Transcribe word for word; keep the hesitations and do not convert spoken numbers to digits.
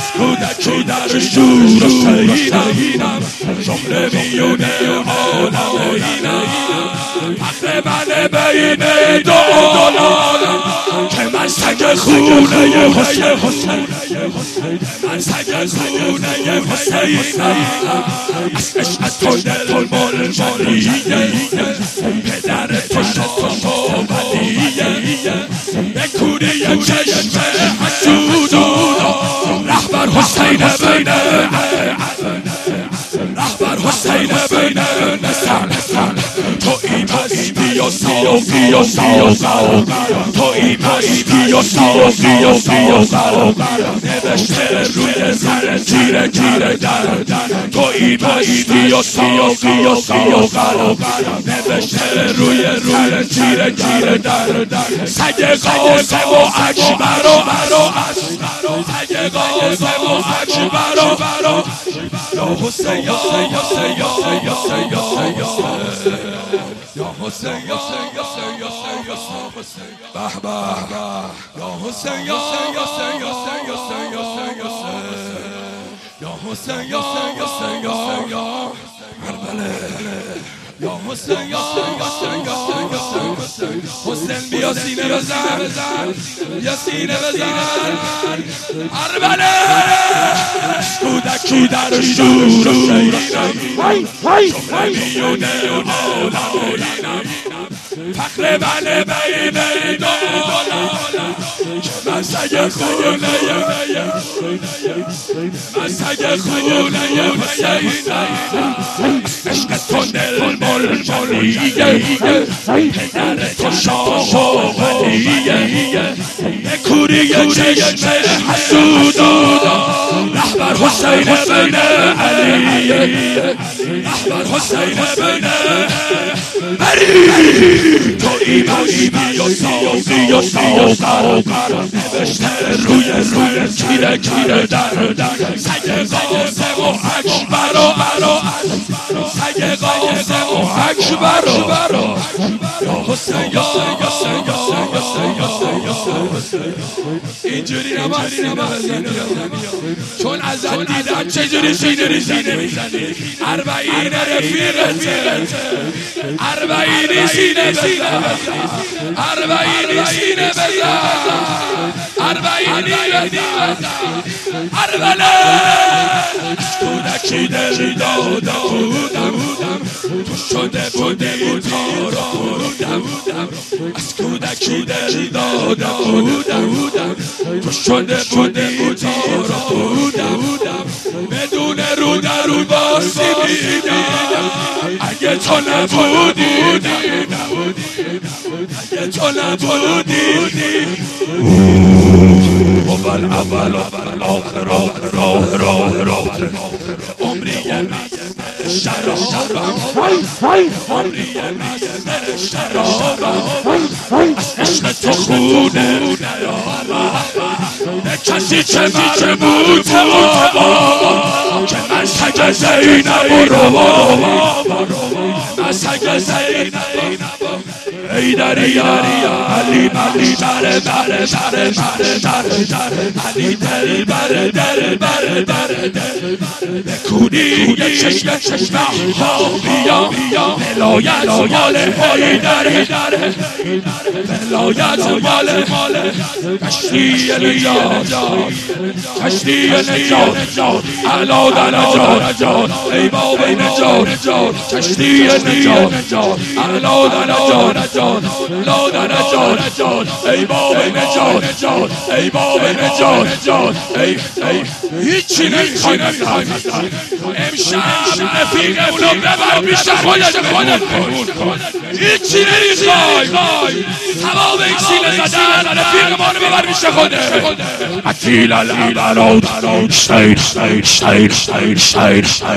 کودکی در شور حسینم، شهر میونه عالم اینم، فخر من بین دو عالم که من سگ خونه حسین، من سگ خونه حسینم، از عشق تو دل ململیه، پدر تو شاه و ولیه، به کوری چشم حسود رهبر حسین بین رهبر حسین بین نسل، تو این هستی و ساقی و ساقی، تو این هستی و ساقی و ساقی، نوشته روی زنجیر گیر در، تو این هستی و ساقی و ساقی، نوشته روی زنجیر گیر در، سگ قاسم و اکبر و سگ قاسم و اکبر و یا حسین یا حسین یا حسین یا حسین یا حسین یا حسین یا حسین به به یا حسین یا حسین یا حسین یا حسین یا حسین یا کربلا یا حسین یا حسین یا حسین حسین بیا سینه بزن بیا سینه بزن کربلا کودکی در شور شهر میونه عالم فخر من بین دو عالم که من سگ خونه من سگ خونه حسینم، عشق تو دل ململیه، پدر تو شاه و ولیه، به کوری چشم حسود رهبر حسین بن علیه، رهبر حسین بن علی، تو ایمانی و ساقی و ساقی، نوشته روی روی گیر گیر در، سگ قاسم و اکبر و سگ قاسم و اکبر و یا حسین یا حسین یا حسین یا اینجوری نباید بزنی، چون ازت دیدم چجوری سینه میزنی، اربعین رفیقته، اربعینی سینه بزن، اربعینی سینه بزن، اربعینی بزن، کربلا کودکی دل داده بودم، تو شده بودی تارا بودم، از کودکی دل داده بودم، تو شده بودی تارا بودم، بدون رو در رو باسی میدم، اگه تو نبودی اگه تو نبودی اول اول آخر آخر آخر آخر آخر عمری شرابم، عمری شرابم، عشق تو خونه به کسی که مربوطه که من سگ زینب و روا، من سگ زینب ای دریا علی علی بره بره بره بره بره بره علی دل بره دل بره دره به کونی چشم چشم ها بیا ولایت مال های دره ولایت مال کشتی نجات کشتی نجات علا در نجات ای باب نجات کشتی نجات علا در نجات لا در نجات ای باب نجات ای باب نجات ای هیچی نمیخوای امشب رفیقمونو ببر پیش خودت کن هیچی نمیخوای تمام این سینه زدن رفیقمونو ببر پیش خودت عطیل العبرات شیر شیر شیر شیر شیر